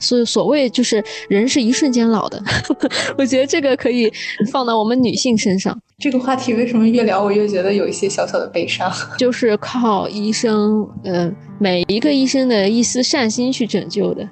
所谓就是人是一瞬间老的我觉得这个可以放到我们女性身上。 这个话题为什么越聊我越觉得有一些小小的悲伤？ 就是靠医生每一个医生的一丝善心去拯救的。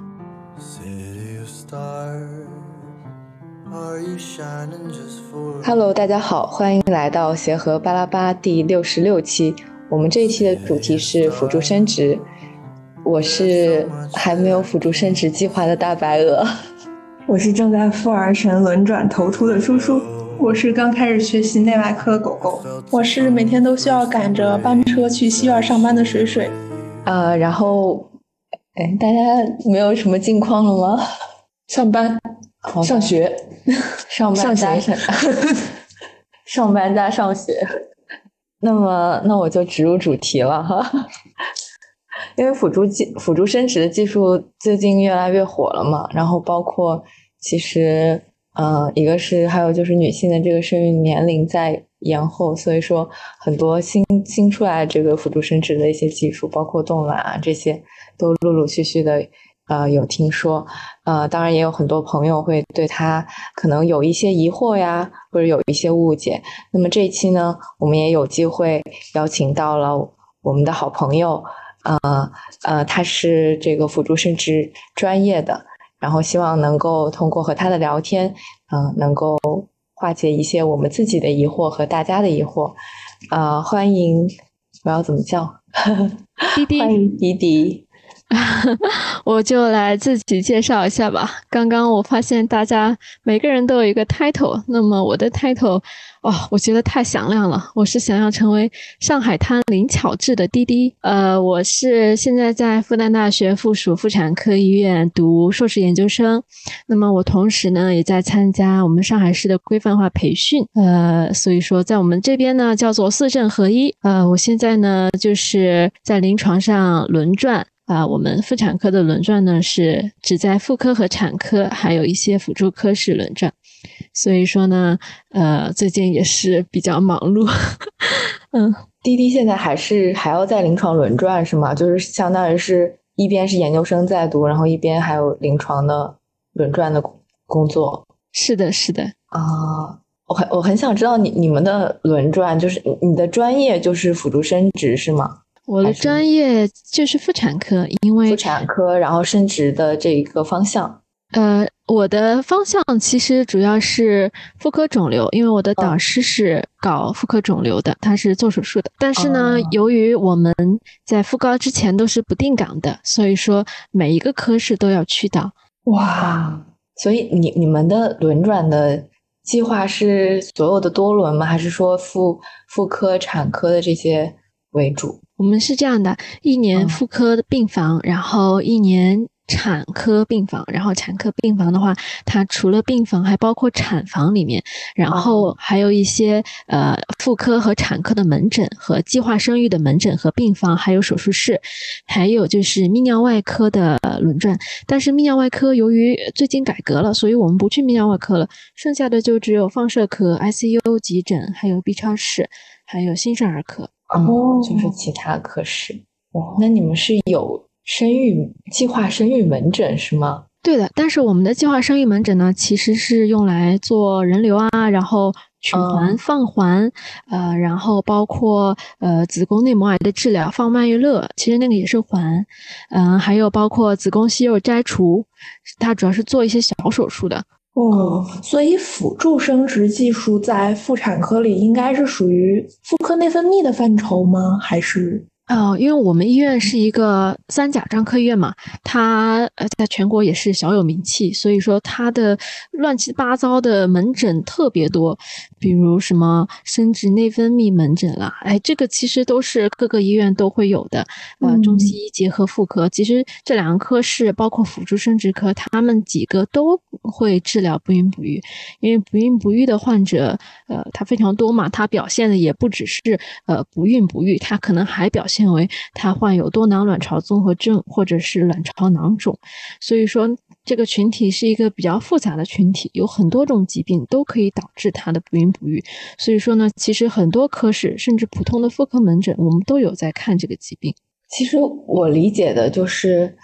Hello， 大家好，欢迎来到协和巴拉巴第66期。我们这一期的主题是辅助生殖。我是还没有辅助生殖计划的大白鹅。 我是正在妇儿神轮转头出的叔叔。 我是刚开始学习内外科的狗狗。 我是每天都需要赶着班车去西院上班的水水。 然后大家没有什么近况了吗？ 上班上学上班加上班加上学。那我就直入主题了哈。因为辅助生殖的技术最近越来越火了嘛，然后包括其实一个是还有就是女性的这个生育年龄在延后，所以说很多新出来这个辅助生殖的一些技术，包括冻卵啊这些都陆陆续续的有听说。当然也有很多朋友会对它可能有一些疑惑呀，或者有一些误解。那么这一期呢，我们也有机会邀请到了我们的好朋友他是这个辅助生殖专业的，然后希望能够通过和他的聊天能够化解一些我们自己的疑惑和大家的疑惑。欢迎，我要怎么叫？ 滴滴。 欢迎滴滴。 我就来自己介绍一下吧。刚刚我发现大家每个人都有一个 title， 那么我的 title 我觉得太响亮了，我是想要成为上海滩灵巧智的滴滴。我是现在在复旦大学附属妇产科医院读硕士研究生，那么我同时呢也在参加我们上海市的规范化培训，所以说在我们这边呢叫做四证合一。我现在呢就是在临床上轮转。我们妇产科的轮转呢是只在妇科和产科，还有一些辅助科室轮转，所以说呢最近也是比较忙碌。 滴滴现在还要在临床轮转是吗？就是相当于是一边是研究生在读，然后一边还有临床的轮转的工作。 是的是的。 我很想知道你们的轮转，就是你的专业就是辅助生殖是吗？ 我的专业就是妇产科，因为妇产科，然后生殖的这一个方向。 我的方向其实主要是妇科肿瘤，因为我的导师是搞妇科肿瘤的，他是做手术的。但是呢，由于我们在复高之前都是不定岗的，所以说每一个科室都要去到。 哇，所以你们的轮转的计划是所有的多轮吗？还是说妇科、产科的这些为主？ 我们是这样的，一年妇科的病房，然后一年产科病房，然后产科病房的话，它除了病房还包括产房里面，然后还有一些妇科和产科的门诊和计划生育的门诊和病房，还有手术室，还有就是泌尿外科的轮转。但是泌尿外科由于最近改革了，所以我们不去泌尿外科了，剩下的就只有放射科、ICU 急诊，还有 B 超室，还有新生儿科。 就是其他科室。那你们是有计划生育门诊是吗？ 对的，但是我们的计划生育门诊呢，其实是用来做人流啊，然后取环、放环，然后包括子宫内膜癌的治疗，放曼月乐，其实那个也是环，还有包括子宫息肉摘除，它主要是做一些小手术的。 所以辅助生殖技术在妇产科里应该是属于妇科内分泌的范畴吗？还是？ 因为我们医院是一个三甲专科医院嘛，它在全国也是小有名气，所以说它的乱七八糟的门诊特别多，比如什么生殖内分泌门诊啦，这个其实都是各个医院都会有的。中西医结合妇科，其实这两个科室包括辅助生殖科，他们几个都会治疗不孕不育，因为不孕不育的患者他非常多嘛，他表现的也不只是不孕不育，他可能还表现为他患有多囊卵巢综合症或者是卵巢囊肿，所以说这个群体是一个比较复杂的群体，有很多种疾病都可以导致他的不孕不育，所以说呢，其实很多科室甚至普通的妇科门诊我们都有在看这个疾病。 其实我理解的就是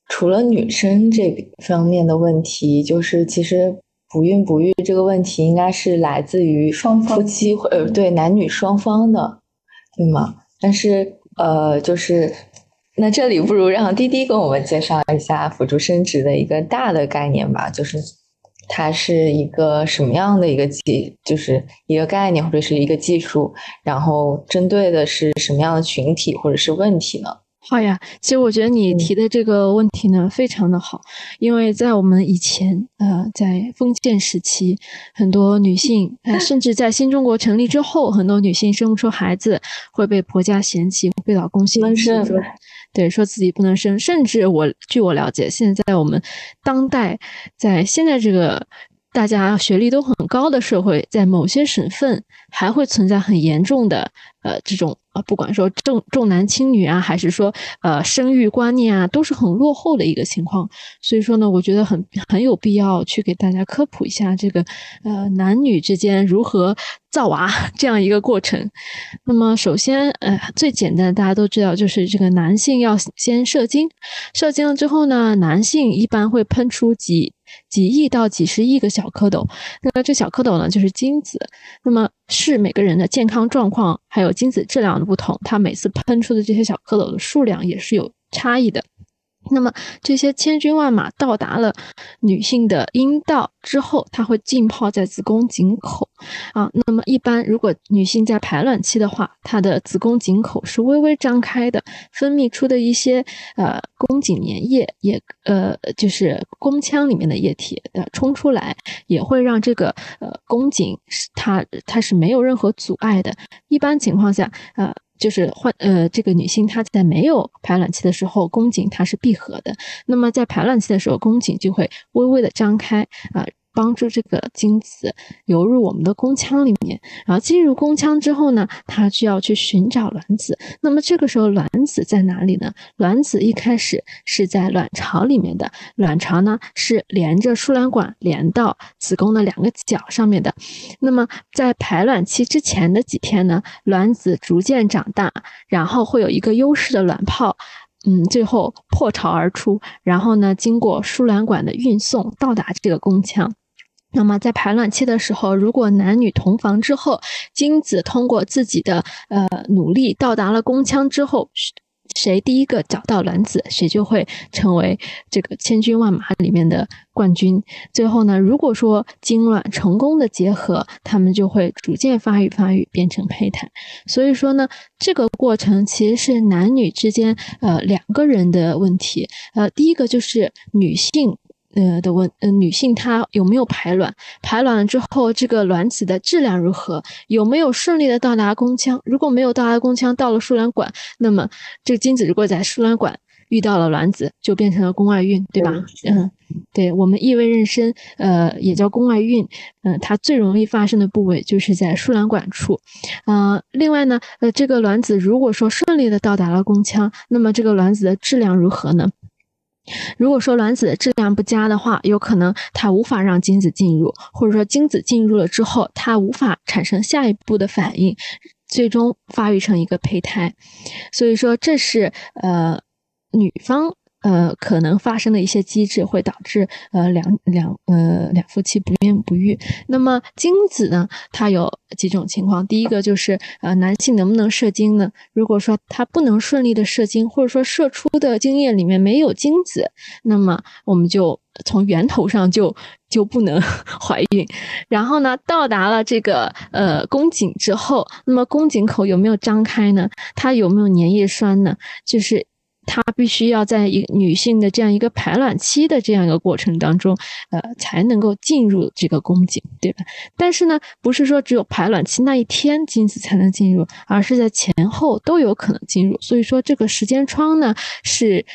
除了女生这方面的问题，就是其实不孕不育这个问题应该是来自于双方夫妻对男女双方的，对吗？但是就是那这里不如让滴滴跟我们介绍一下辅助生殖的一个大的概念吧，就是它是一个什么样的一个就是一个概念或者是一个技术，然后针对的是什么样的群体或者是问题呢？ 好呀，其实我觉得你提的这个问题呢，非常的好，因为在我们以前，在封建时期，很多女性，甚至在新中国成立之后，很多女性生不出孩子，会被婆家嫌弃，被老公嫌弃，对，说自己不能生，甚至据我了解，现在我们当代，在现在这个大家学历都很高的社会，在某些省份还会存在很严重的这种不管说重男轻女啊，还是说生育观念啊，都是很落后的一个情况。所以说呢，我觉得很有必要去给大家科普一下这个男女之间如何造娃这样一个过程。那么首先最简单的大家都知道，就是这个男性要先射精，射精了之后呢，男性一般会喷出几亿到几十亿个小蝌蚪，那这小蝌蚪呢就是精子。那么是每个人的健康状况还有精子质量的不同，它每次喷出的这些小蝌蚪的数量也是有差异的。那么这些千军万马到达了女性的阴道之后，它会浸泡在子宫颈口啊。那么一般如果女性在排卵期的话，她的子宫颈口是微微张开的，分泌出的一些宫颈粘液也就是宫腔里面的液体冲出来，也会让这个宫颈它是没有任何阻碍的。一般情况下就是这个女性她在没有排卵期的时候，宫颈它是闭合的，那么在排卵期的时候，宫颈就会微微的张开帮助这个精子流入我们的宫腔里面，然后进入宫腔之后呢，它需要去寻找卵子。那么这个时候卵子在哪里呢？卵子一开始是在卵巢里面的，卵巢呢是连着输卵管连到子宫的两个角上面的。那么在排卵期之前的几天呢，卵子逐渐长大，然后会有一个优势的卵泡最后破巢而出，然后呢，经过输卵管的运送到达这个宫腔。那么在排卵期的时候，如果男女同房之后，精子通过自己的努力到达了宫腔之后，谁第一个找到卵子，谁就会成为这个千军万马里面的冠军。最后呢，如果说精卵成功的结合，他们就会逐渐发育变成胚胎。所以说呢，这个过程其实是男女之间两个人的问题。第一个就是女性女性她有没有排卵？排卵了之后，这个卵子的质量如何？有没有顺利的到达宫腔？如果没有到达宫腔，到了输卵管，那么这个精子如果在输卵管遇到了卵子，就变成了宫外孕，对吧？对，我们异位妊娠，也叫宫外孕，它最容易发生的部位就是在输卵管处。另外呢，这个卵子如果说顺利的到达了宫腔，那么这个卵子的质量如何呢？如果说卵子的质量不佳的话，有可能它无法让精子进入，或者说精子进入了之后，它无法产生下一步的反应，最终发育成一个胚胎。所以说这是女方可能发生的一些机制，会导致两夫妻不孕不育。那么精子呢，它有几种情况。第一个就是男性能不能射精呢？如果说他不能顺利的射精，或者说射出的精液里面没有精子，那么我们就从源头上就不能怀孕。然后呢，到达了这个宫颈之后，那么宫颈口有没有张开呢？它有没有粘液栓呢？就是它必须要在一个女性的这样一个排卵期的这样一个过程当中，才能够进入这个宫颈，对吧？但是呢，不是说只有排卵期那一天精子才能进入，而是在前后都有可能进入。所以说这个时间窗呢是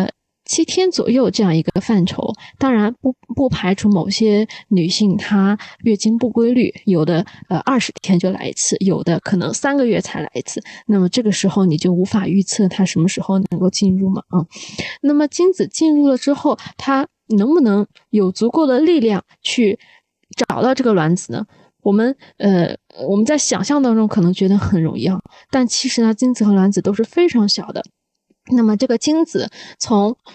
7天左右这样一个范畴。当然不排除某些女性她月经不规律，有的20天就来一次，有的可能3个月才来一次，那么这个时候你就无法预测她什么时候能够进入嘛那么精子进入了之后，她能不能有足够的力量去找到这个卵子呢？我们在想象当中可能觉得很容易但其实呢，精子和卵子都是非常小的。那么这个精子从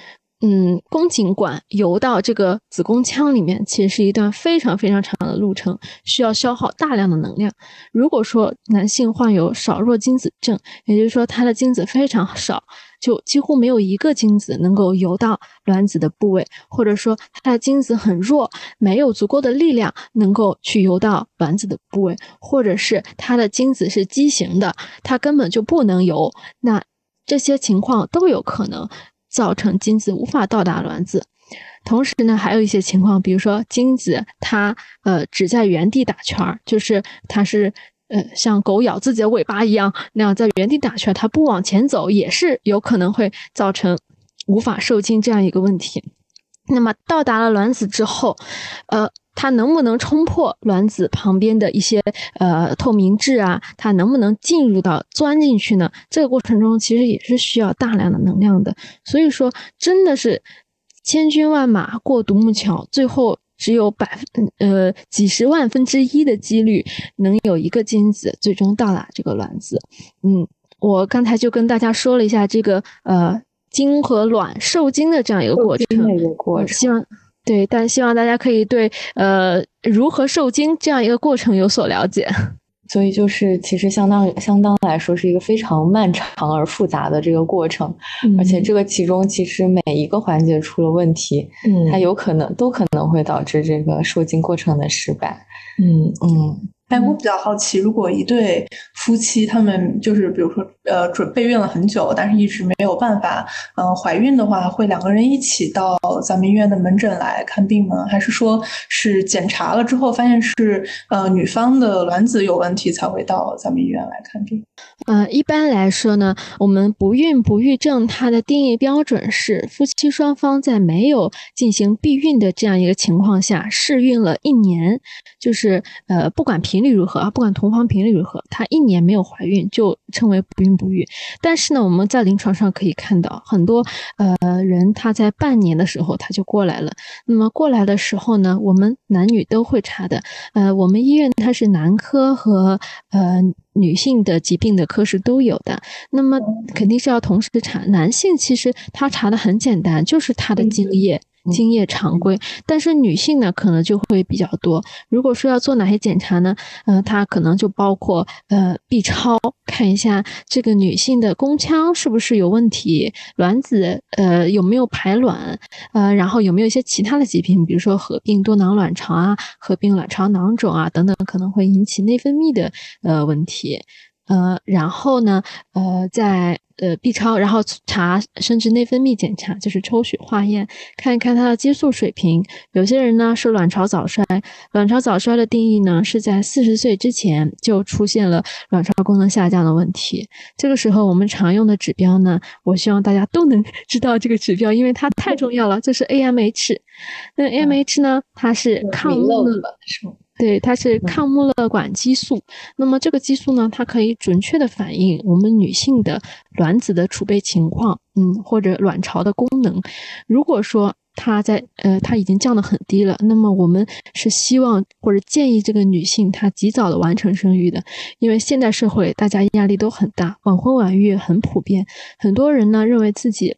宫颈管游到这个子宫腔里面，其实是一段非常非常长的路程，需要消耗大量的能量。如果说男性患有少弱精子症，也就是说他的精子非常少，就几乎没有一个精子能够游到卵子的部位，或者说他的精子很弱，没有足够的力量能够去游到卵子的部位，或者是他的精子是畸形的，他根本就不能游，那这些情况都有可能造成精子无法到达卵子。同时呢，还有一些情况，比如说精子它只在原地打圈，就是它是像狗咬自己的尾巴一样那样在原地打圈，它不往前走，也是有可能会造成无法受精这样一个问题。那么到达了卵子之后，它能不能冲破卵子旁边的一些透明质啊？它能不能钻进去呢？这个过程中其实也是需要大量的能量的。所以说，真的是千军万马过独木桥，最后只有几十万分之一的几率能有一个精子最终到达这个卵子。我刚才就跟大家说了一下这个精和卵受精的这样一个过程，但希望大家可以对如何受精这样一个过程有所了解。 所以就是其实相当来说是一个非常漫长而复杂的这个过程，而且这个其中其实每一个环节出了问题，它都可能会导致这个受精过程的失败。 我比较好奇，如果一对夫妻他们就是比如说准备孕了很久，但是一直没有办法怀孕的话，会两个人一起到咱们医院的门诊来看病吗？还是说是检查了之后发现是女方的卵子有问题才会到咱们医院来看病？ 一般来说呢，我们不孕不育症它的定义标准是夫妻双方在没有进行避孕的这样一个情况下试孕了1年，就是不管频率如何，不管同房频率如何，他1年没有怀孕就称为不孕不育。但是呢，我们在临床上可以看到很多人他在半年的时候他就过来了。那么过来的时候呢，我们男女都会查的。我们医院它是男科和女性的疾病的科室都有的，那么肯定是要同时查。男性其实他查的很简单，就是他的精液常规，但是女性呢可能就会比较多。如果说要做哪些检查呢？它可能就包括B 超，看一下这个女性的宫腔是不是有问题，卵子有没有排卵，然后有没有一些其他的疾病，比如说合并多囊卵巢啊，合并卵巢囊肿啊等等，可能会引起内分泌的问题。然后呢，在B 超，然后查生殖内分泌检查，就是抽血化验，看一看他的激素水平。有些人呢是卵巢早衰，卵巢早衰的定义呢是在40岁之前就出现了卵巢功能下降的问题。这个时候我们常用的指标呢，我希望大家都能知道这个指标，因为它太重要了，这是 AMH。那 AMH 呢，它是抗穆勒对，它是抗穆勒管激素。那么这个激素呢，它可以准确的反映我们女性的卵子的储备情况，或者卵巢的功能。如果说它已经降得很低了，那么我们是希望或者建议这个女性她及早的完成生育的。因为现代社会大家压力都很大，晚婚晚育很普遍，很多人呢认为自己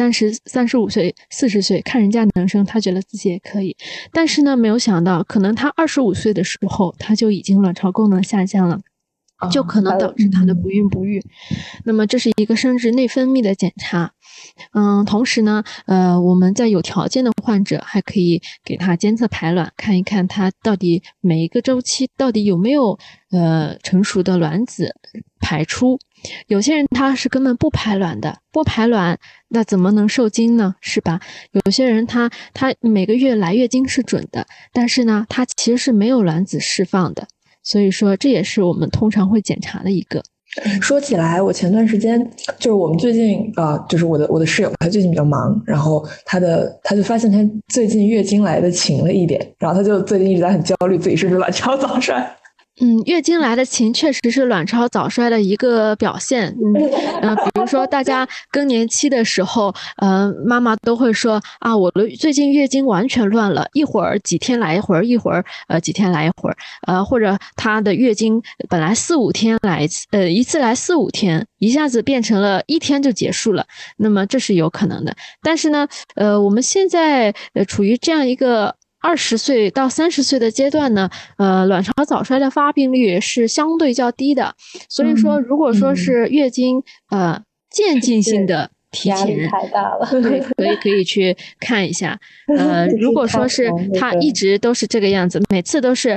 35岁、40岁看人家能生，他觉得自己也可以，但是呢没有想到可能他25岁的时候他就已经卵巢功能下降了，就可能导致他的不孕不育。那么这是一个生殖内分泌的检查。同时呢，我们在有条件的患者还可以给他监测排卵，看一看他到底每一个周期到底有没有成熟的卵子排出。有些人他是根本不排卵的，不排卵那怎么能受精呢？是吧？有些人他每个月来月经是准的，但是呢他其实是没有卵子释放的。所以说这也是我们通常会检查的一个。 说起来，我前段时间就是我们最近就是我的室友，他最近比较忙，然后他就发现他最近月经来的勤了一点，然后他就最近一直在很焦虑自己是不是卵巢早衰。 月经来的勤确实是卵巢早衰的一个表现。比如说大家更年期的时候，妈妈都会说啊，我的最近月经完全乱了，一会儿几天来一会儿，一会儿几天来一会儿，或者她的月经本来4-5天来一次，一次来4-5天，一下子变成了1天就结束了，那么这是有可能的。但是呢，我们现在处于这样一个20岁到30岁的阶段呢，卵巢早衰的发病率是相对较低的，所以说如果说是月经渐进性的提前， 压力太大了， 对，可以去看一下。如果说是它一直都是这个样子，每次都是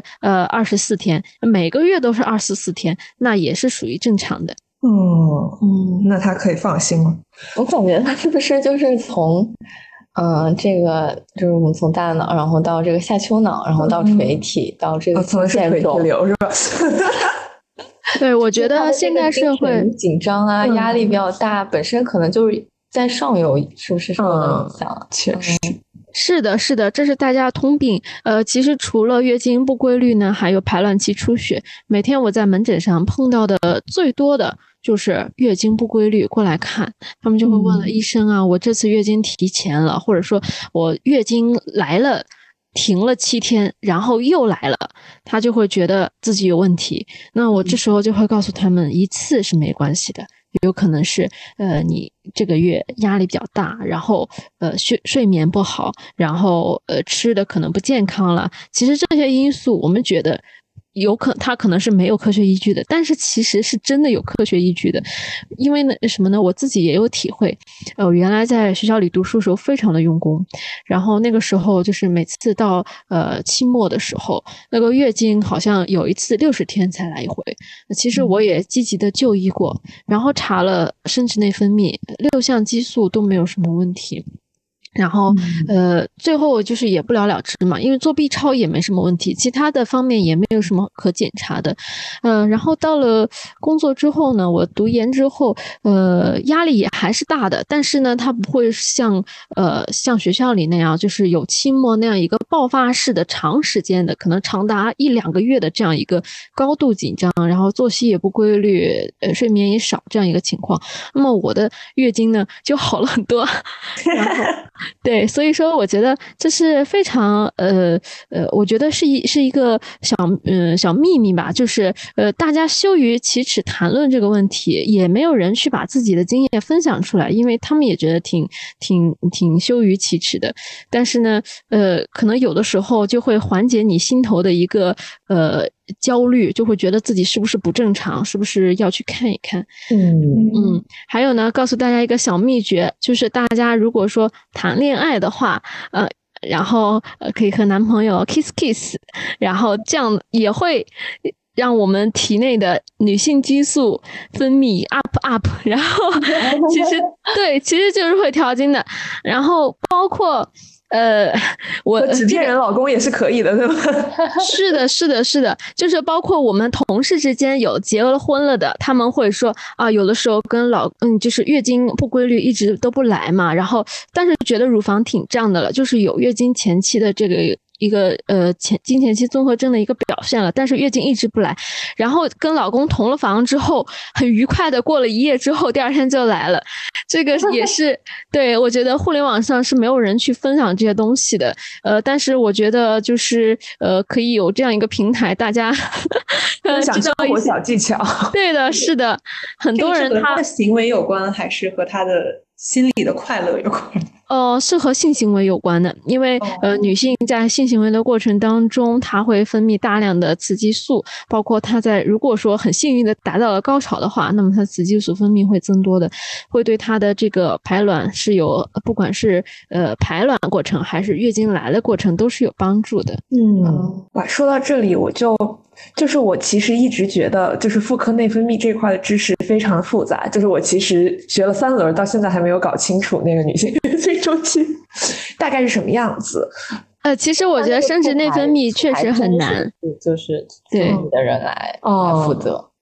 24天，每个月都是24天，那也是属于正常的。 那他可以放心了。 我感觉他是不是就是从这个就是我们从大脑，然后到这个下丘脑，然后到垂体，到这个从垂体流是吧？ 对，我觉得现在社会紧张啊，压力比较大，本身可能就是在上游，是不是受到影响？ 确实。 是的，是的，这是大家通病。其实除了月经不规律呢，还有排卵期出血。每天我在门诊上碰到的最多的就是月经不规律过来看，他们就会问了医生啊，我这次月经提前了，或者说我月经来了停了7天，然后又来了，他就会觉得自己有问题。那我这时候就会告诉他们，一次是没关系的，有可能是你这个月压力比较大，然后睡眠不好，然后吃的可能不健康了。其实这些因素我们觉得它可能是没有科学依据的，但是其实是真的有科学依据的。因为呢什么呢，我自己也有体会。我原来在学校里读书的时候非常的用功，然后那个时候就是每次到期末的时候，那个月经好像有一次60天才来一回。其实我也积极的就医过，然后查了生殖内分泌6项激素都没有什么问题。然后最后就是也不了了之嘛，因为做 B 超也没什么问题，其他的方面也没有什么可检查的。然后到了工作之后呢，我读研之后压力也还是大的，但是呢它不会像学校里那样就是有期末那样一个爆发式的长时间的，可能长达1-2个月的这样一个高度紧张，然后作息也不规律，睡眠也少这样一个情况。那么我的月经呢就好了很多。然后对，所以说我觉得这是非常我觉得是一个小秘密吧，就是大家羞于启齿谈论这个问题，也没有人去把自己的经验分享出来，因为他们也觉得挺羞于启齿的。但是呢可能有的时候就会缓解你心头的一个焦虑，就会觉得自己是不是不正常，是不是要去看一看。还有呢，告诉大家一个小秘诀，就是大家如果说谈恋爱的话然后可以和男朋友 kiss， 然后这样也会让我们体内的女性激素分泌 up， 然后其实就是会调经的。然后包括我纸片人老公也是可以的，对吧？ 是的，就是包括我们同事之间有结了婚了的，他们会说啊，有的时候跟就是月经不规律一直都不来嘛，然后但是觉得乳房挺胀的了，就是有月经前期的这个一个经前期综合征的一个表现了，但是月经一直不来，然后跟老公同了房之后，很愉快的过了一夜之后，第2天就来了。这个也是对，我觉得互联网上是没有人去分享这些东西的。但是我觉得就是可以有这样一个平台，大家分享生活小技巧。 对的，是的，很多人他的行为有关，还是和他的心里的快乐有关？ 是和性行为有关的，因为女性在性行为的过程当中，她会分泌大量的雌激素，包括她如果说很幸运的达到了高潮的话，那么她雌激素分泌会增多的，会对她的这个排卵是有，不管是排卵过程还是月经来的过程都是有帮助的。 哇，说到这里就是我其实一直觉得就是妇科内分泌这块的知识非常复杂，就是我其实学了3轮到现在还没有搞清楚那个女性月经周期大概是什么样子。 其实我觉得生殖内分泌确实很难， 就是对的人来负责。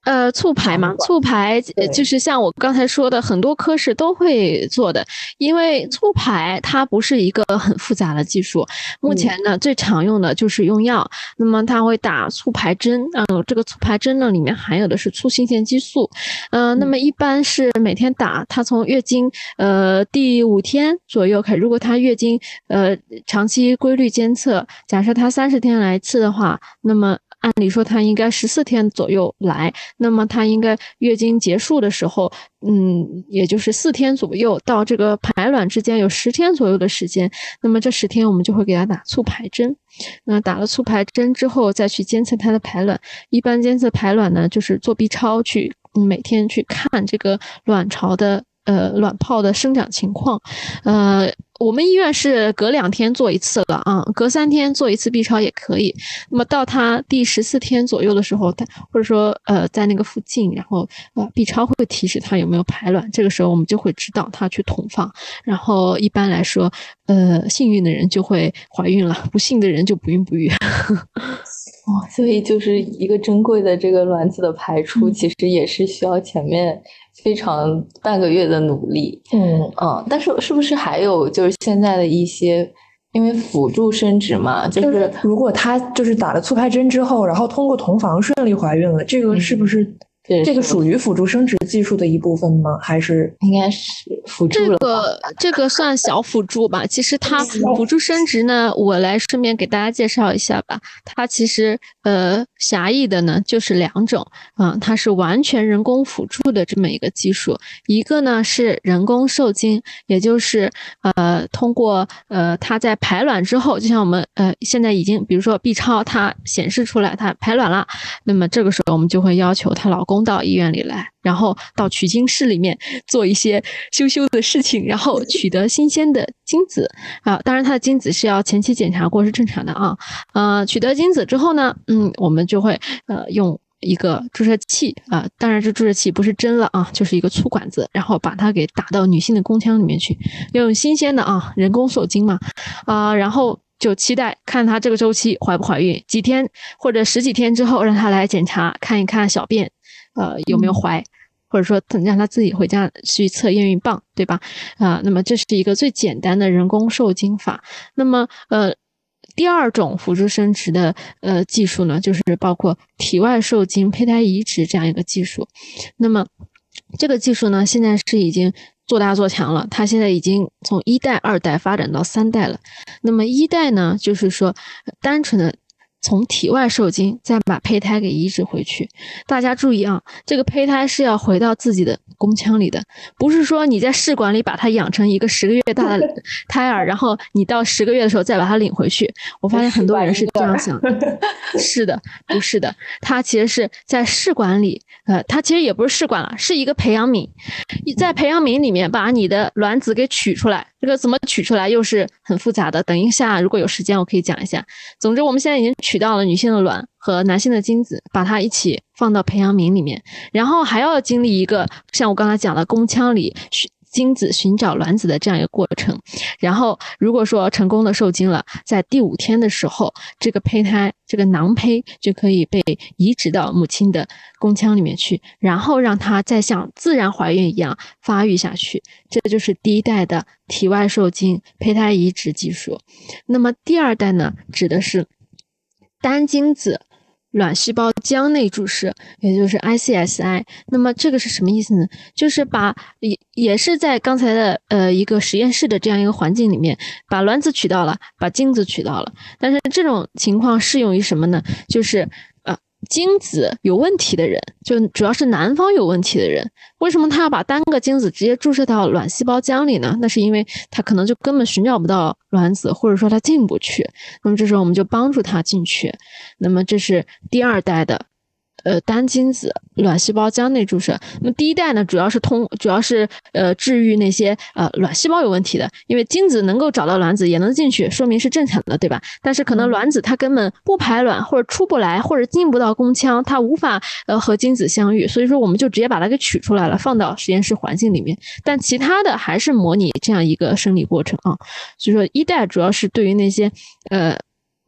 促排嘛，促排就是像我刚才说的，很多科室都会做的，因为促排它不是一个很复杂的技术。目前呢，最常用的就是用药，那么它会打促排针，这个促排针呢里面含有的是促性腺激素，那么一般是每天打，它从月经第5天左右开始，如果它月经长期规律监测，假设它30天来一次的话，那么按理说它应该14天左右来，那么它应该月经结束的时候，也就是4天左右到这个排卵之间有10天左右的时间，那么这10天我们就会给它打促排针。那打了促排针之后再去监测它的排卵，一般监测排卵呢就是做 B 超去每天去看这个卵巢的卵泡的生长情况，我们医院是隔2天做一次了啊，隔3天做一次 B 超也可以。那么到他第14天左右的时候，或者说在那个附近，然后B 超会提示他有没有排卵，这个时候我们就会指导他去同房。然后一般来说，幸运的人就会怀孕了，不幸的人就不孕不育。 所以就是一个珍贵的这个卵子的排出，其实也是需要前面非常半个月的努力。但是是不是还有就是现在的一些，因为辅助生殖嘛，就是如果他就是打了促排针之后，然后通过同房顺利怀孕了，这个是不是这个属于辅助生殖技术的一部分吗？还是应该是辅助了吧？ 这个算小辅助吧。其实它辅助生殖呢，我来顺便给大家介绍一下吧。它其实狭义的呢就是2种，它是完全人工辅助的这么一个技术。一个呢是人工受精，也就是通过它在排卵之后，就像我们现在已经比如说 B 超它显示出来它排卵了，那么这个时候我们就会要求她老公到医院里来，然后到取精室里面做一些羞羞的事情，然后取得新鲜的精子当然他的精子是要前期检查过是正常的取得精子之后呢，我们就会用一个注射器当然这注射器不是针了就是一个粗管子，然后把它给打到女性的宫腔里面去，要用新鲜的人工受精嘛然后就期待看她这个周期怀不怀孕，几天或者10几天之后让她来检查看一看小便有没有怀，或者说让她自己回家去测验孕棒，对吧那么这是一个最简单的人工受精法。那么第2种辅助生殖的技术呢，就是包括体外受精、胚胎移植这样一个技术。那么这个技术呢，现在是已经做大做强了，它现在已经从1代、2代发展到3代了。那么1代呢，就是说单纯的从体外受精，再把胚胎给移植回去。大家注意这个胚胎是要回到自己的宫腔里的，不是说你在试管里把它养成一个10个月大的胎儿，然后你到10个月的时候再把它领回去。我发现很多人是这样想的。是的，不是的，它其实是在试管里，它其实也不是试管了，是一个培养皿。在培养皿里面把你的卵子给取出来，这个怎么取出来又是很复杂的，等一下如果有时间我可以讲一下。总之我们现在已经取到了女性的卵和男性的精子，把它一起放到培养皿里面，然后还要经历一个像我刚才讲的宫腔里精子寻找卵子的这样一个过程。然后如果说成功的受精了，在第5天的时候，这个胚胎这个囊胚就可以被移植到母亲的宫腔里面去，然后让它再像自然怀孕一样发育下去。这就是第1代的体外受精胚胎移植技术。那么第2代呢，指的是单精子卵细胞浆内注射，也就是 ICSI。 那么这个是什么意思呢？就是也是在刚才的一个实验室的这样一个环境里面，把卵子取到了，把精子取到了。但是这种情况适用于什么呢？就是精子有问题的人，就主要是男方有问题的人，为什么他要把单个精子直接注射到卵细胞浆里呢？那是因为他可能就根本寻找不到卵子，或者说他进不去，那么这时候我们就帮助他进去。那么这是第2代的单精子卵细胞浆内注射。那么第1代呢，主要是治愈那些卵细胞有问题的，因为精子能够找到卵子也能进去，说明是正常的，对吧？但是可能卵子它根本不排卵，或者出不来，或者进不到宫腔，它无法和精子相遇，所以说我们就直接把它给取出来了，放到实验室环境里面。但其他的还是模拟这样一个生理过程所以说1代主要是对于那些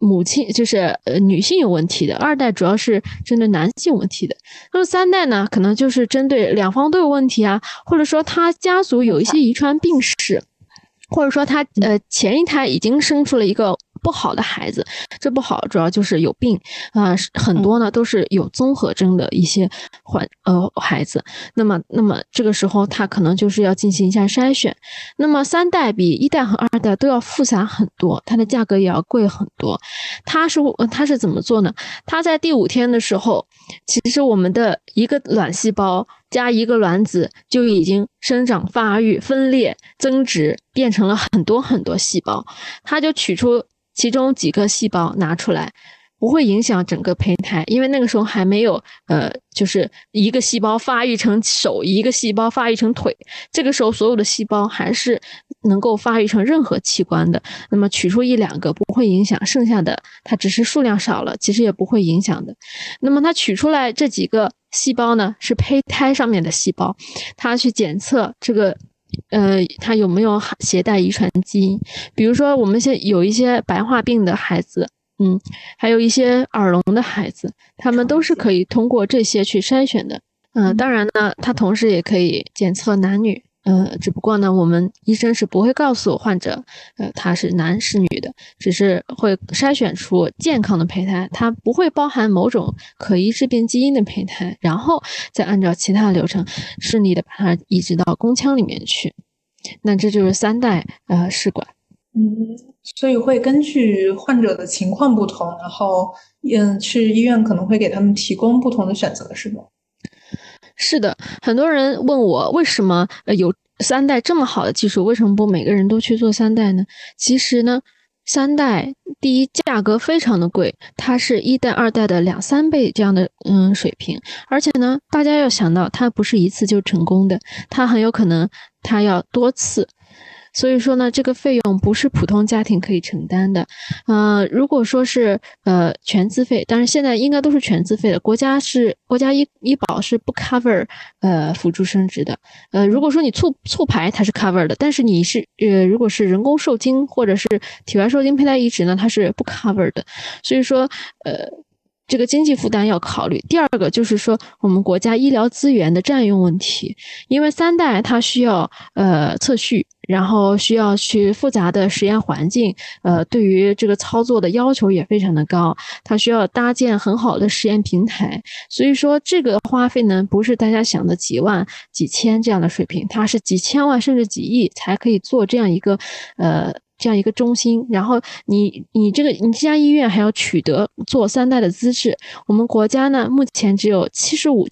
母亲就是女性有问题的，二代主要是针对男性有问题的。那么三代呢，可能就是针对两方都有问题啊，或者说他家族有一些遗传病史，或者说他前一胎已经生出了一个不好的孩子，这不好主要就是有病很多呢都是有综合征的一些孩子。那么这个时候他可能就是要进行一下筛选。那么三代比一代和二代都要复杂很多，它的价格也要贵很多。它是怎么做呢？它在第5天的时候，其实我们的一个卵细胞加一个卵子就已经生长发育分裂增殖变成了很多很多细胞，它就取出其中几个细胞拿出来，不会影响整个胚胎，因为那个时候还没有就是一个细胞发育成手，一个细胞发育成腿，这个时候所有的细胞还是能够发育成任何器官的。那么取出1-2个不会影响，剩下的它只是数量少了，其实也不会影响的。那么它取出来这几个细胞呢，是胚胎上面的细胞，它去检测这个它有没有携带遗传基因。比如说我们现在有一些白化病的孩子，还有一些耳聋的孩子，他们都是可以通过这些去筛选的。当然呢，它同时也可以检测男女。只不过呢，我们医生是不会告诉患者，他是男是女的，只是会筛选出健康的胚胎，它不会包含某种可疑致病基因的胚胎，然后再按照其他流程顺利的把它移植到宫腔里面去。那这就是3代试管。 所以会根据患者的情况不同，然后去医院可能会给他们提供不同的选择，是吗？ 是的，很多人问我为什么有3代这么好的技术，为什么不每个人都去做3代呢？其实呢，3代第一价格非常的贵，它是1代2代的2-3倍这样的水平，而且呢，大家要想到它不是一次就成功的，它很有可能它要多次。所以说呢，这个费用不是普通家庭可以承担的。如果说是全自费，当然现在应该都是全自费的，国家医保是不 cover 辅助生殖的。如果说你促排它是 cover 的，但是你是如果是人工受精或者是体外受精胚胎移植呢，它是不 cover 的。所以说这个经济负担要考虑。第二个就是说我们国家医疗资源的占用问题，因为3代它需要测序，然后需要去复杂的实验环境，对于这个操作的要求也非常的高，它需要搭建很好的实验平台，所以说这个花费呢，不是大家想的几万几千这样的水平，它是几千万甚至几亿才可以做这样一个中心。然后你这家医院还要取得做3代的资质，我们国家呢目前只有75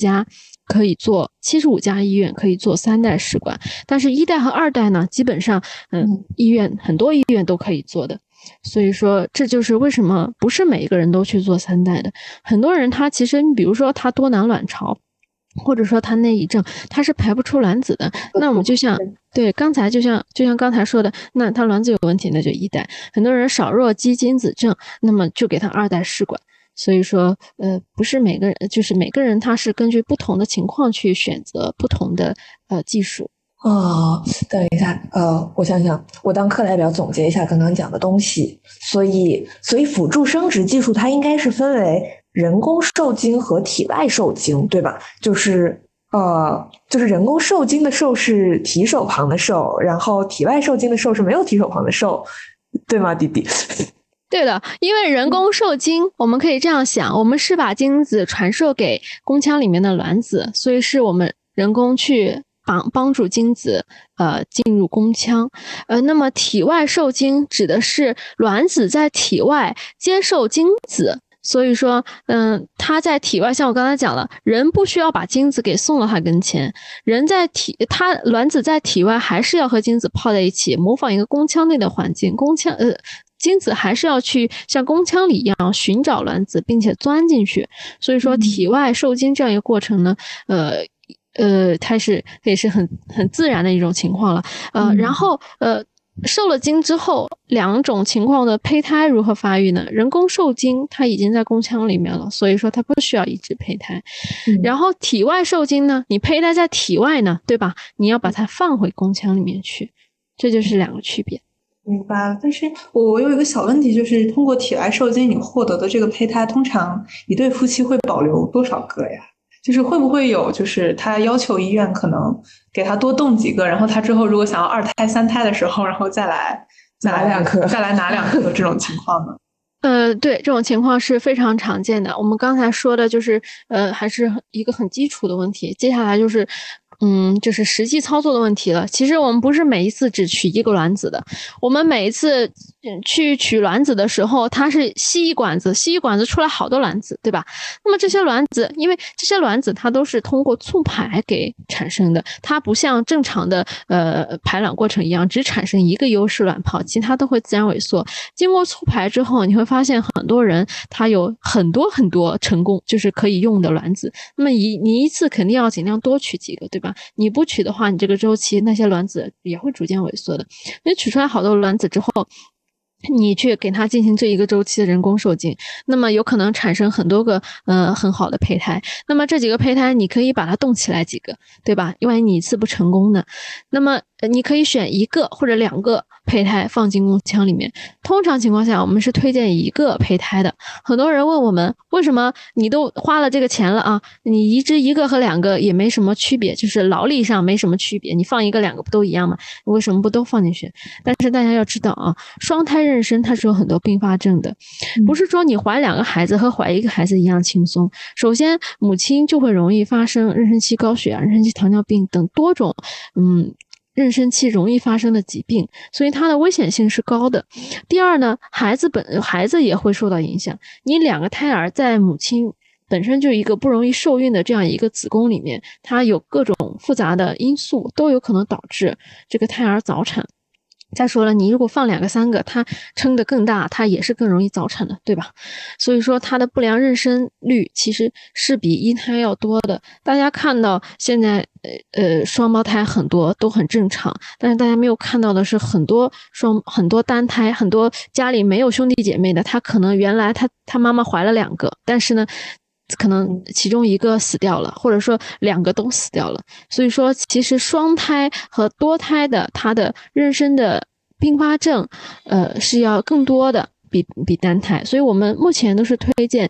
家医院可以做3代试管，但是1代和2代呢，基本上很多医院都可以做的。所以说这就是为什么不是每一个人都去做3代的。很多人他其实比如说他多囊卵巢，或者说他内异症，他是排不出卵子的，那我们就像刚才就像刚才说的，那他卵子有问题，那就1代。很多人少弱肌精子症，那么就给他2代试管。所以说不是每个人，就是每个人他是根据不同的情况去选择不同的技术。 等一下，我想想，我当课代表总结一下刚刚讲的东西。所以辅助生殖技术它应该是分为人工受精和体外受精，对吧？就是人工受精的受是提手旁的受，然后体外受精的受是没有提手旁的受，对吗，弟弟？ 对的，因为人工受精，我们可以这样想，我们是把精子传授给宫腔里面的卵子，所以是我们人工去帮助精子进入宫腔。那么体外受精指的是卵子在体外接受精子，所以说他在体外，像我刚才讲了，人不需要把精子给送到他跟前，卵子在体外还是要和精子泡在一起，模仿一个宫腔内的环境，精子还是要去像宫腔里一样寻找卵子并且钻进去。所以说体外受精这样一个过程呢它也是很自然的一种情况了。然后受了精之后，两种情况的胚胎如何发育呢？人工受精它已经在宫腔里面了，所以说它不需要移植胚胎。然后体外受精呢，你胚胎在体外呢，对吧？你要把它放回宫腔里面去，这就是2个区别。 明白了。但是我有一个小问题，就是通过体外受精你获得的这个胚胎，通常一对夫妻会保留多少个呀？就是会不会有，就是他要求医院可能给他多冻几个，然后他之后如果想要2胎、3胎的时候，然后再来拿2颗， 再来拿2颗这种情况呢？ 对，这种情况是非常常见的。我们刚才说的就是，还是一个很基础的问题。接下来就是，就是实际操作的问题了。其实我们不是每一次只取一个卵子的，我们每一次去取卵子的时候，它是吸一管子出来好多卵子，对吧？那么这些卵子，因为这些卵子它都是通过促排给产生的，它不像正常的排卵过程一样，只产生一个优势卵泡，其他都会自然萎缩。经过促排之后，你会发现很多人他有很多很多成功就是可以用的卵子，那么你一次肯定要尽量多取几个，对吧？你不取的话，你这个周期那些卵子也会逐渐萎缩的。你取出来好多卵子之后，你去给它进行这一个周期的人工受精，那么有可能产生很多个很好的胚胎。那么这几个胚胎你可以把它冻起来几个，对吧？因为你一次不成功呢，那么你可以选1个或者2个胚胎放进宫腔里面。通常情况下我们是推荐1个胚胎的。很多人问我们，为什么你都花了这个钱了啊，你移植1个和2个也没什么区别，就是劳力上没什么区别，你放1个2个不都一样吗？为什么不都放进去？但是大家要知道啊，双胎妊娠它是有很多并发症的，不是说你怀2个孩子和怀1个孩子一样轻松。首先母亲就会容易发生妊娠期高血压、妊娠期糖尿病等多种妊娠期容易发生的疾病，所以它的危险性是高的。第二呢，孩子也会受到影响。你2个胎儿在母亲本身就一个不容易受孕的这样一个子宫里面，它有各种复杂的因素都有可能导致这个胎儿早产。再说了，你如果放2个3个，它撑得更大，它也是更容易早产的，对吧？所以说它的不良妊娠率其实是比1胎要多的。大家看到现在双胞胎很多都很正常，但是大家没有看到的是很多单胎，很多家里没有兄弟姐妹的，他可能原来他妈妈怀了2个，但是呢可能其中1个死掉了，或者说2个都死掉了。所以说其实双胎和多胎的它的妊娠的并发症是要更多的，比单胎。所以我们目前都是推荐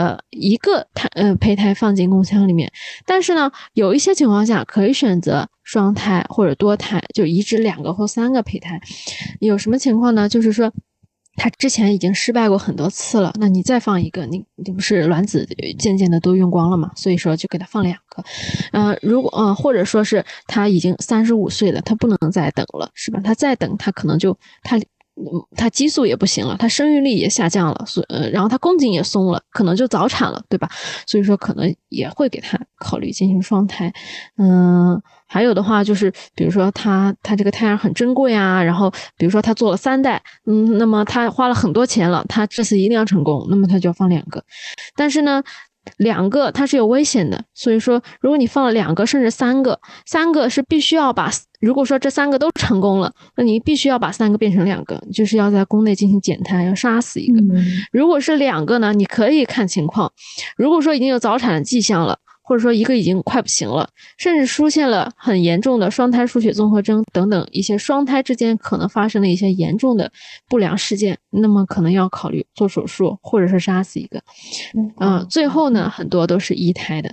1个胚胎放进宫腔里面。但是呢有一些情况下可以选择双胎或者多胎，就移植2个或3个胚胎。有什么情况呢？就是说他之前已经失败过很多次了，那你再放1个，你不是卵子渐渐的都用光了嘛？所以说就给他放2个。如果或者说是他已经35岁了，他不能再等了，是吧？他再等他可能就他激素也不行了，他生育力也下降了，然后他宫颈也松了，可能就早产了，对吧？所以说可能也会给他考虑进行双胎。还有的话就是，比如说他这个胎儿很珍贵啊，然后比如说他做了3代，那么他花了很多钱了，他这次一定要成功，那么他就要放2个。但是呢2个它是有危险的，所以说如果你放了2个甚至3个是必须要如果说这3个都成功了，那你必须要把3个变成2个，就是要在宫内进行减胎，要杀死1个。如果是2个呢，你可以看情况，如果说已经有早产的迹象了，或者说1个已经快不行了，甚至出现了很严重的双胎输血综合征等等一些双胎之间可能发生的一些严重的不良事件，那么可能要考虑做手术或者是杀死1个。最后呢很多都是1胎的。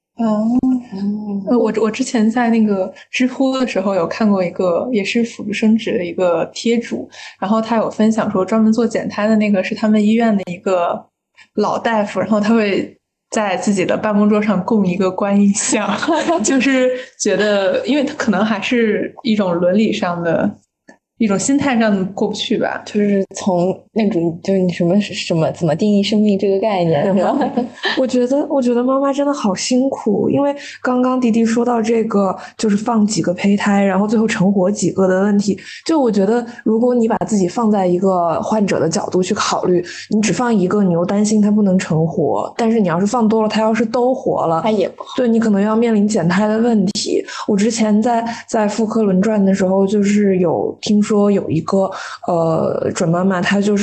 我之前在那个知乎的时候有看过一个也是辅助生殖的一个贴主，然后他有分享说专门做减胎的那个是他们医院的一个老大夫，然后他会在自己的办公桌上供一个观音像，就是觉得因为他可能还是一种伦理上的一种心态上过不去吧， 就是从那种就是你什么怎么定义生命这个概念是吧？ 我觉得妈妈真的好辛苦，因为刚刚迪迪说到这个就是放几个胚胎，然后最后成活几个的问题，就我觉得如果你把自己放在一个患者的角度去考虑，你只放1个，你又担心它不能成活，但是你要是放多了，它要是都活了， 它也不好， 对你可能要面临减胎的问题。我之前在妇科轮转的时候，就是有听说有一个准妈妈，她就是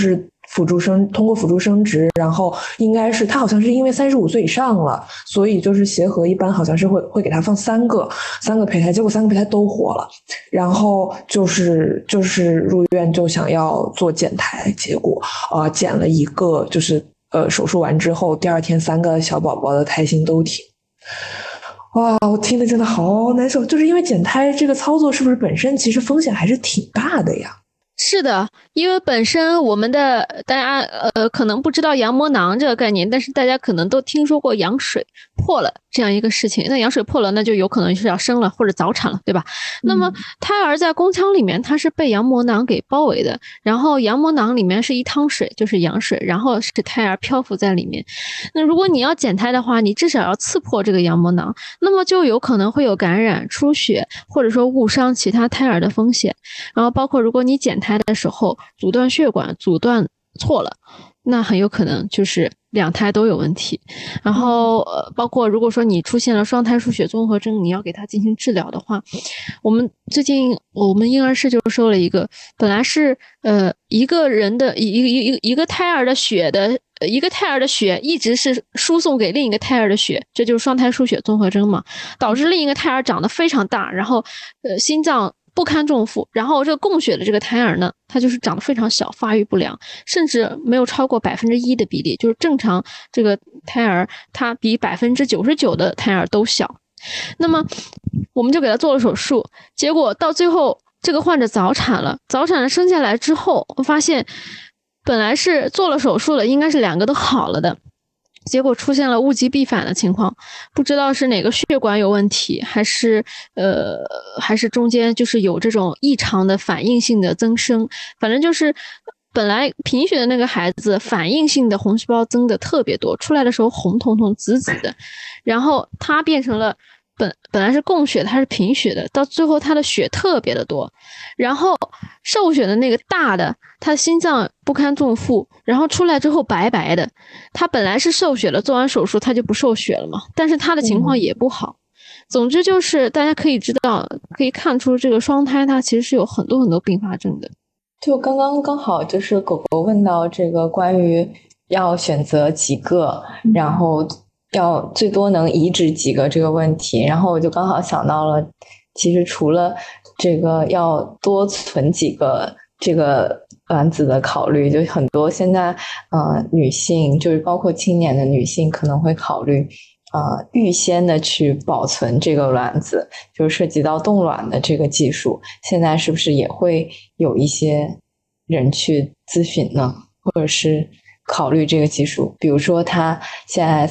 通过辅助生殖，然后应该是他好像是因为35岁以上了，所以就是协和一般好像是会给他放三个胚胎，结果3个胚胎都活了，然后就是入院就想要做减胎，结果减了一个，就是手术完之后第2天3个小宝宝的胎心都停。哇，我听的真的好难受，就是因为减胎这个操作是不是本身其实风险还是挺大的呀？ 是的，因为本身我们的大家可能不知道羊膜囊这个概念，但是大家可能都听说过羊水破了这样一个事情。那羊水破了，那就有可能是要生了或者早产了，对吧？那么胎儿在宫腔里面，它是被羊膜囊给包围的，然后羊膜囊里面是一汤水，就是羊水，然后是胎儿漂浮在里面。那如果你要减胎的话，你至少要刺破这个羊膜囊，那么就有可能会有感染、出血，或者说误伤其他胎儿的风险。然后包括如果你减胎的时候阻断血管阻断错了，那很有可能就是2胎都有问题。然后包括如果说你出现了双胎输血综合征，你要给它进行治疗的话，最近我们婴儿室就收了一个，本来是一个人的一个胎儿的血的一个胎儿的血一直是输送给另一个胎儿的血，这就是双胎输血综合征嘛，导致另一个胎儿长得非常大，然后心脏不堪重负，然后这个供血的这个胎儿呢，它就是长得非常小，发育不良，甚至没有超过1%的比例，就是正常这个胎儿它比99%的胎儿都小。那么我们就给他做了手术，结果到最后这个患者早产了生下来之后，我发现本来是做了手术了，应该是2个都好了的，结果出现了物极必反的情况，不知道是哪个血管有问题，还是中间就是有这种异常的反应性的增生，反正就是本来贫血的那个孩子反应性的红细胞增的特别多，出来的时候红彤彤紫紫的，然后他变成了本来是供血的，他是贫血的，到最后他的血特别的多，然后受血的那个大的，他心脏不堪重负，然后出来之后白白的，他本来是受血了，做完手术他就不受血了嘛，但是他的情况也不好。总之就是大家可以可以看出这个双胎它其实是有很多很多并发症的。 就刚好就是狗狗问到这个关于要选择几个，然后要最多能移植几个这个问题，然后我就刚好想到了，其实除了这个要多存几个这个卵子的考虑，就很多现在女性，就是包括青年的女性可能会考虑预先的去保存这个卵子，就是涉及到冻卵的这个技术，现在是不是也会有一些人去咨询呢？或者是考虑这个技术，比如说他现在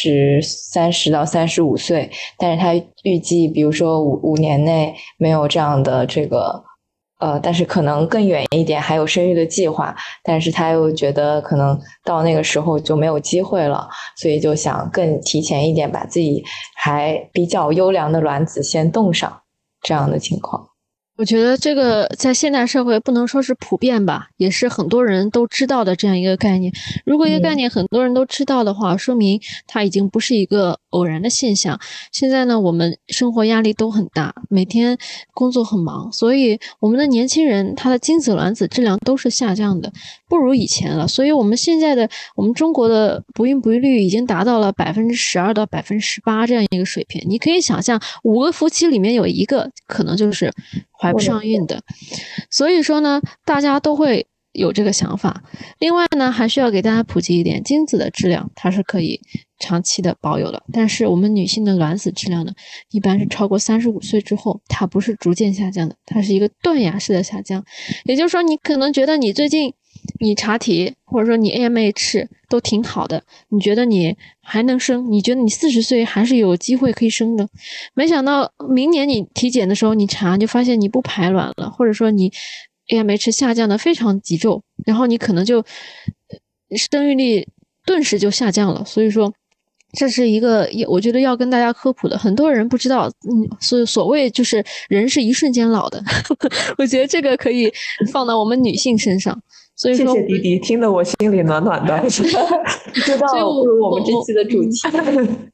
30到35岁，但是他预计比如说5年内没有这样的这个但是可能更远一点还有生育的计划，但是他又觉得可能到那个时候就没有机会了，所以就想更提前一点把自己还比较优良的卵子先冻上，这样的情况。 我觉得这个在现代社会不能说是普遍吧，也是很多人都知道的这样一个概念。如果一个概念很多人都知道的话，说明它已经不是一个偶然的现象。现在呢，我们生活压力都很大，每天工作很忙，所以我们的年轻人他的精子卵子质量都是下降的，不如以前了。所以我们中国的不孕不育率已经达到了12%到18%这样一个水平。你可以想象，5个夫妻里面有1个可能就是怀不上孕的，所以说呢，大家都会有这个想法。另外呢，还需要给大家普及一点，精子的质量它是可以长期的保有的，但是我们女性的卵子质量呢，一般是超过35岁之后，它不是逐渐下降的，它是一个断崖式的下降。也就是说，你可能觉得你最近你查体或者说你 AMH 都挺好的，你觉得你还能生，你觉得你40岁还是有机会可以生的，没想到明年你体检的时候你查就发现你不排卵了，或者说你 AMH 下降的非常急骤，然后你可能就生育力顿时就下降了。所以说这是一个我觉得要跟大家科普的，很多人不知道，所谓就是人是一瞬间老的我觉得这个可以放到我们女性身上。所以说谢谢迪迪，听得我心里暖暖的。 知道不如我们这期的主题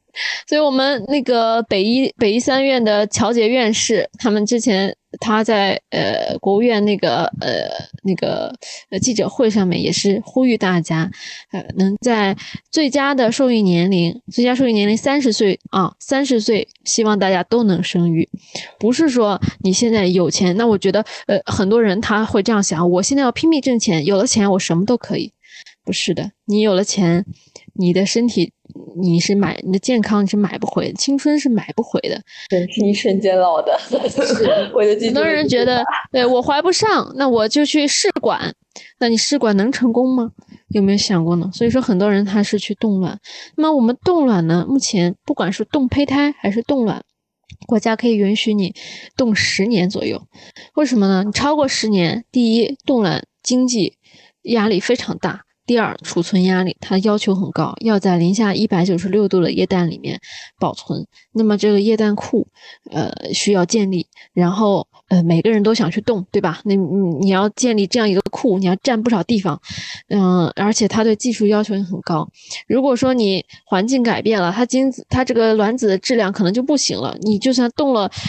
所以我们那个北医三院的乔杰院士，他在国务院那个记者会上面也是呼吁大家，能在最佳受孕年龄30岁啊，30岁，希望大家都能生育。不是说你现在有钱，那我觉得很多人他会这样想，我现在要拼命挣钱，有了钱我什么都可以。不是的，你有了钱，你的身体你的健康是买不回，青春是买不回的， 对，是一瞬间老的。我就记住很多人觉得，对，我怀不上，那我就去试管，那你试管能成功吗？有没有想过呢？所以说很多人他是去冻卵。那么我们冻卵呢，目前不管是冻胚胎还是冻卵，国家可以允许你冻10年左右。为什么呢？你超过10年，第一，冻卵经济压力非常大。第二，储存压力，它要求很高，要在零下196度的液氮里面保存。那么这个液氮库，需要建立，然后每个人都想去冻，对吧？你要建立这样一个库，你要占不少地方，而且它对技术要求也很高。如果说你环境改变了，它这个卵子的质量可能就不行了，你就算冻了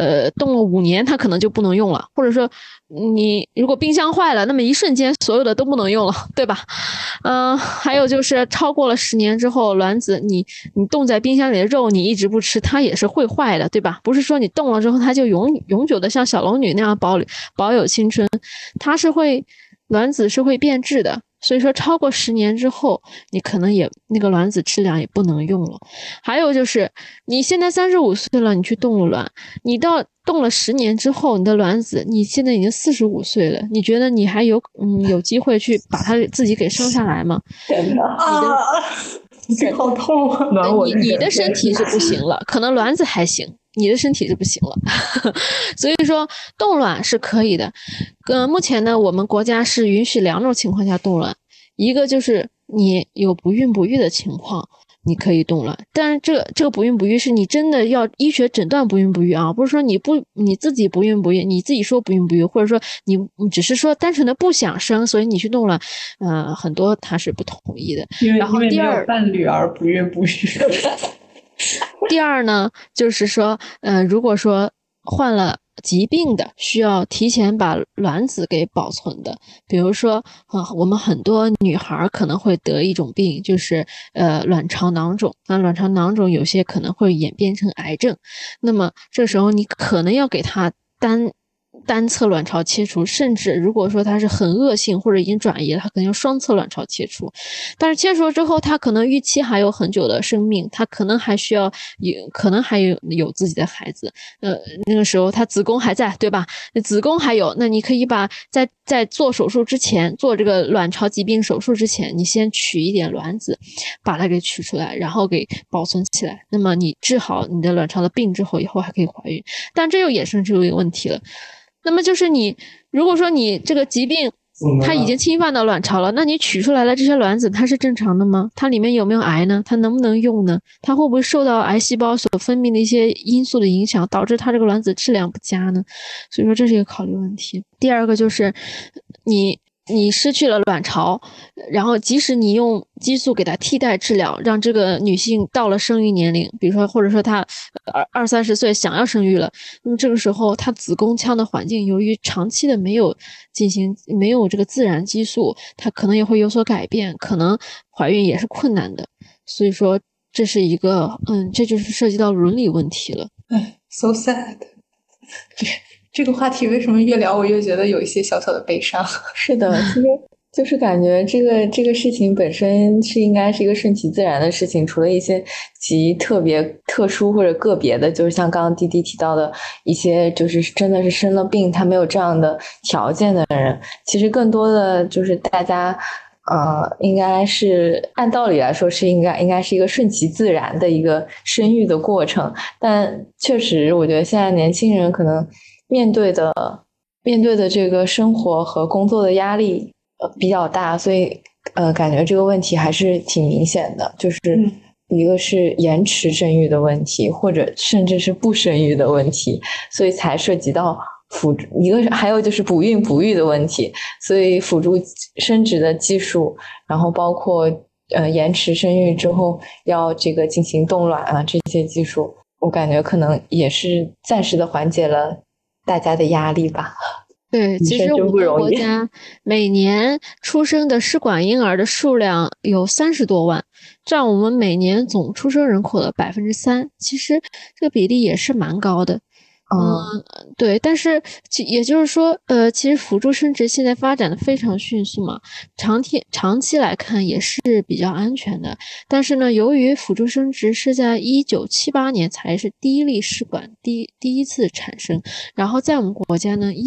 5年，它可能就不能用了，或者说你如果冰箱坏了，那么一瞬间所有的都不能用了，对吧？还有就是超过了10年之后，卵子你冻在冰箱里的肉你一直不吃，它也是会坏的，对吧？不是说你冻了之后它就永久的像小龙女那样保有青春，卵子是会变质的。所以说超过10年之后，你可能那个卵子质量也不能用了。还有就是你现在35岁了，你去冻了卵，你到冻了10年之后，你的卵子你现在已经45岁了，你觉得你还有机会去把它自己给生下来吗？ 真的这好痛啊！ 你的身体是不行了，可能卵子还行，你的身体是不行了。所以说冻卵是可以的。目前呢，我们国家是允许2种情况下冻卵，一个就是你有不孕不育的情况，你可以冻卵，但是这个不孕不育是你真的要医学诊断不孕不育啊，不是说你自己不孕不育，你自己说不孕不育，或者说你只是说单纯的不想生，所以你去冻卵，很多他是不同意的。然后第二， 没有伴侣而不孕不育。 第二呢，就是说，如果说患了疾病的，需要提前把卵子给保存的，比如说，我们很多女孩可能会得一种病，就是卵巢囊肿。那卵巢囊肿有些可能会演变成癌症，那么这时候你可能要给她单侧卵巢切除，甚至如果说它是很恶性或者已经转移了，它可能要双侧卵巢切除。但是切除之后，它可能预期还有很久的生命，它可能还有自己的孩子。那个时候它子宫还在，对吧？子宫还有，那你可以在做手术之前，做这个卵巢疾病手术之前，你先取一点卵子，把它给取出来，然后给保存起来。那么你治好你的卵巢的病之后，以后还可以怀孕。但这又衍生出一个问题了。那么就是如果说你这个疾病它已经侵犯到卵巢了，那你取出来的这些卵子它是正常的吗？它里面有没有癌呢？它能不能用呢？它会不会受到癌细胞所分泌的一些因素的影响，导致它这个卵子质量不佳呢？所以说这是一个考虑问题。第二个就是你失去了卵巢，然后即使你用激素给它替代治疗，让这个女性到了生育年龄，比如说或者说她20-30岁想要生育了，那么这个时候她子宫腔的环境由于长期的没有这个自然激素，它可能也会有所改变，可能怀孕也是困难的。所以说这是一个这就是涉及到伦理问题了。 So sad。这个话题为什么越聊我越觉得有一些小小的悲伤？ 是的，其实就是感觉这个事情本身应该是一个顺其自然的事情，除了一些极特别特殊或者个别的，就是像刚刚滴滴提到的一些，就是真的是生了病，他没有这样的条件的人，其实更多的就是大家。应该是按道理来说是应该是一个顺其自然的一个生育的过程，但确实我觉得现在年轻人可能面对的这个生活和工作的压力比较大，所以感觉这个问题还是挺明显的，就是一个是延迟生育的问题，或者甚至是不生育的问题，所以才涉及到还有就是不孕不育的问题，所以辅助生殖的技术，然后包括延迟生育之后要这个进行冻卵啊，这些技术，我感觉可能也是暂时的缓解了大家的压力吧。 对，其实我们国家每年出生的试管婴儿的数量有30多万，占我们每年总出生人口的3%，其实这个比例也是蛮高的。对，但是也就是说，其实辅助生殖现在发展的非常迅速嘛，长期来看也是比较安全的。但是呢，由于辅助生殖是在1978年才是第一例试管第一次产生，然后在我们国家呢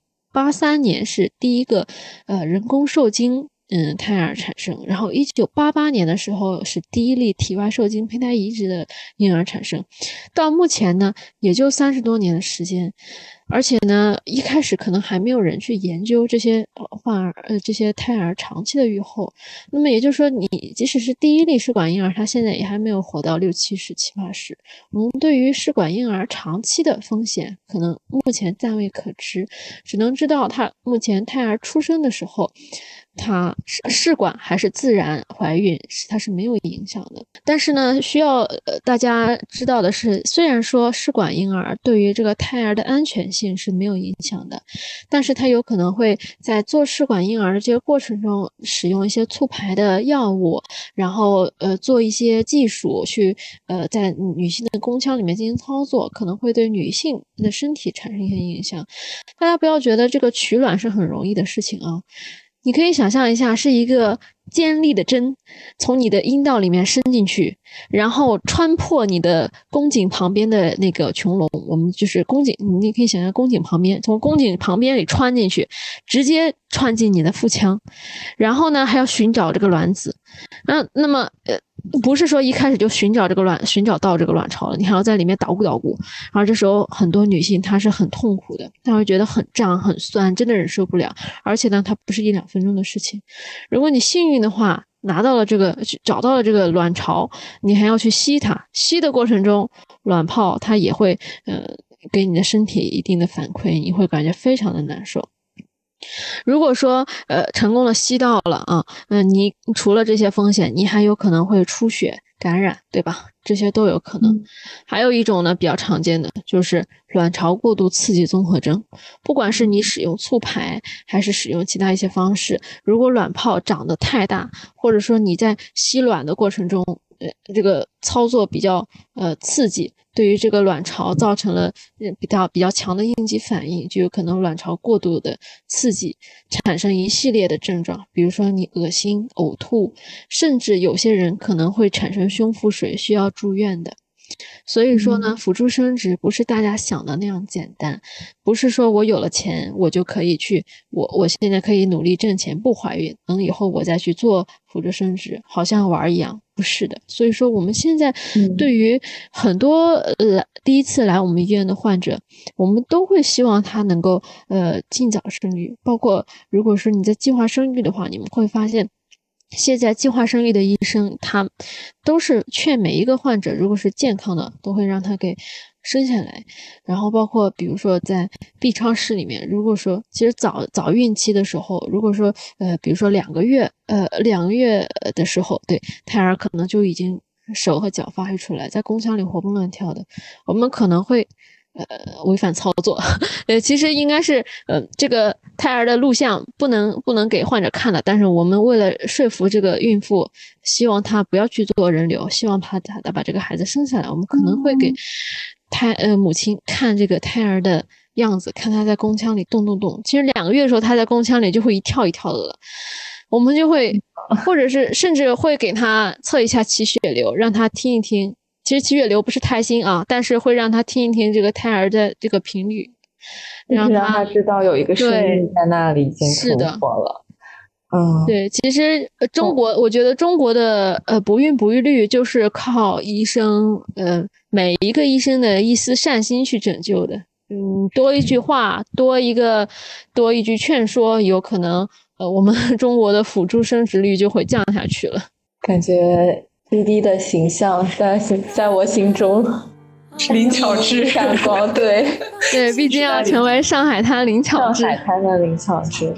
，1983年是第一个人工受精胎儿产生，然后1988年的时候是第一例体外受精胚胎移植的婴儿产生，到目前呢也就30多年的时间，而且呢一开始可能还没有人去研究这些这些胎儿长期的预后，那么也就是说你即使是第一例试管婴儿，他现在也还没有活到60、70、70、80，我们对于试管婴儿长期的风险可能目前暂未可知，只能知道他目前胎儿出生的时候它试管还是自然怀孕，它是没有影响的。但是呢，需要大家知道的是，虽然说试管婴儿对于这个胎儿的安全性是没有影响的，但是它有可能会在做试管婴儿的这个过程中使用一些促排的药物，然后做一些技术去在女性的宫腔里面进行操作，可能会对女性的身体产生一些影响。大家不要觉得这个取卵是很容易的事情啊。你可以想象一下，是一个尖利的针从你的阴道里面伸进去，然后穿破你的宫颈旁边的那个穹隆，我们就是宫颈，你可以想象宫颈旁边，从宫颈旁边里穿进去，直接穿进你的腹腔，然后呢还要寻找这个卵子，那么不是说一开始就寻找到这个卵巢了，你还要在里面捣鼓，然后这时候很多女性她是很痛苦的，她会觉得很胀很酸，真的忍受不了，而且呢它不是1-2分钟的事情。如果你幸运的话找到了这个卵巢，你还要去吸它，吸的过程中卵泡它也会给你的身体一定的反馈，你会感觉非常的难受。如果说成功的吸到了啊，你除了这些风险，你还有可能会出血感染，对吧？这些都有可能。还有一种呢比较常见的就是卵巢过度刺激综合征，不管是你使用促排还是使用其他一些方式，如果卵泡长得太大，或者说你在吸卵的过程中这个操作比较刺激，对于这个卵巢造成了比较强的应激反应，就有可能卵巢过度的刺激产生一系列的症状，比如说你恶心、呕吐，甚至有些人可能会产生胸腹水，需要住院的。所以说呢，辅助生殖不是大家想的那样简单，不是说我有了钱我就可以去我现在可以努力挣钱不怀孕，等以后我再去做辅助生殖，好像玩一样，不是的。所以说我们现在对于很多第一次来我们医院的患者，我们都会希望他能够尽早生育，包括如果说你在计划生育的话，你们会发现现在计划生育的医生他都是劝每一个患者，如果是健康的都会让他给生下来。然后包括比如说在 B 超室里面，如果说其实早孕期的时候，如果说比如说2个月的时候，对，胎儿可能就已经手和脚发育出来，在宫腔里活蹦乱跳的，我们可能会违反操作。其实应该是这个胎儿的录像不能给患者看的，但是我们为了说服这个孕妇，希望她不要去做人流，希望她把这个孩子生下来，我们可能会给母亲看这个胎儿的样子，看她在宫腔里动。其实2个月的时候她在宫腔里就会一跳一跳的了，我们就会或者是甚至会给她测一下脐血流，让她听一听。其实脐血流不是胎心啊，但是会让他听一听这个胎儿的这个频率， 让他知道有一个生命在那里已经存活了。 对，其实我觉得中国的不孕不育率就是靠医生每一个医生的一丝善心去拯救的。多一句话，多一句劝说，有可能我们中国的辅助生殖率就会降下去了。 感觉滴滴的形象在我心中林巧稚闪光，对， 毕竟要成为上海滩林巧稚。 上海滩的林巧稚。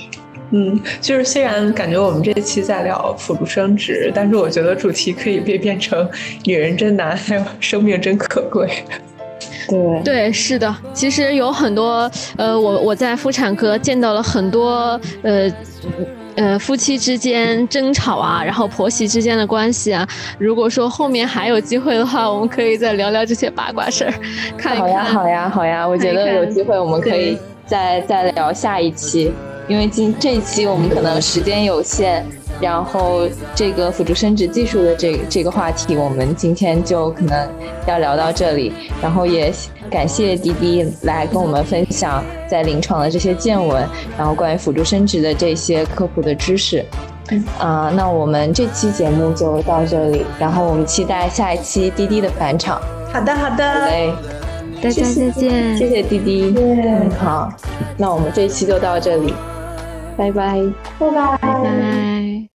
就是虽然感觉我们这期在聊辅助生殖，但是我觉得主题可以被变成女人真难，还有生命真可贵。 对，是的，其实有很多我在妇产科见到了很多夫妻之间争吵啊，然后婆媳之间的关系啊。如果说后面还有机会的话，我们可以再聊聊这些八卦事儿，看一看。 好呀，我觉得有机会我们可以再聊下一期，因为这一期我们可能时间有限。然后这个辅助生殖技术的这个话题，我们今天就可能要聊到这里。然后也感谢滴滴来跟我们分享在临床的这些见闻，然后关于辅助生殖的这些科普的知识。那我们这期节目就到这里，然后我们期待下一期滴滴的返场。 好的， 对， 大家再见， 谢谢滴滴。好，那我们这一期就到这里，拜拜。 拜拜。